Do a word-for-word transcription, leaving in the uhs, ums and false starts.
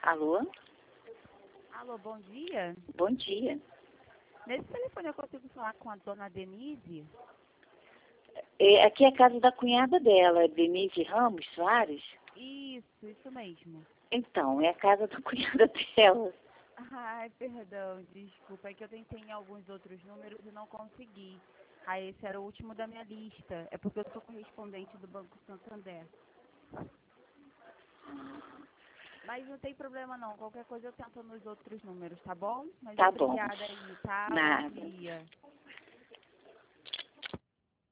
Alô? Alô, bom dia. Bom dia. Nesse telefone eu consigo falar com a dona Denise? É, aqui é a casa da cunhada dela, Denise Ramos Soares. Isso, isso mesmo. Então, é a casa da cunhada dela. Ai, perdão, desculpa. É que eu tentei em alguns outros números e não consegui. Ah, esse era o último da minha lista. É porque eu sou correspondente do Banco Santander. Mas não tem problema não. Qualquer coisa eu tento nos outros números, tá bom? Mas Tá bom. obrigada aí, tá? Nada. Bom dia.